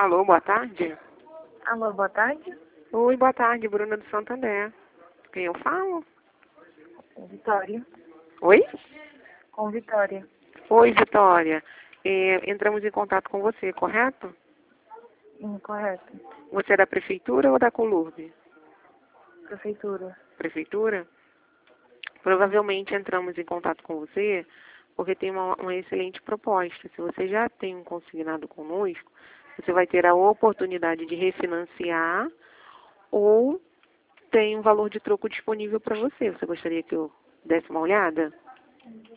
Alô, boa tarde. Alô, boa tarde. Oi, boa tarde, Bruna do Santander. Quem eu falo? Vitória. Oi? Com Vitória. Oi, Vitória. Entramos em contato com você, correto? Correto. Você é da prefeitura ou da Colurbe? Prefeitura. Prefeitura? Provavelmente entramos em contato com você porque tem uma excelente proposta. Se você já tem um consignado conosco, você vai ter a oportunidade de refinanciar ou tem um valor de troco disponível para você. Você gostaria que eu desse uma olhada?